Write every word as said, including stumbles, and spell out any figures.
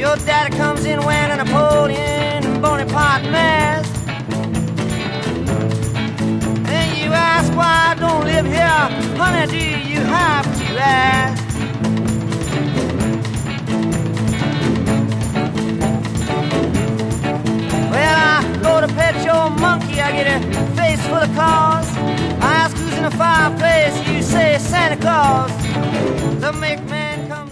Your daddy comes in wearing a Napoleon Bonaparte mask. And you ask why I don't live here. Honey, do you have to ask? Well, I go to pet your monkey, I get a face full of claws. I ask who's in the fireplace, you say Santa Claus. The milkman comes.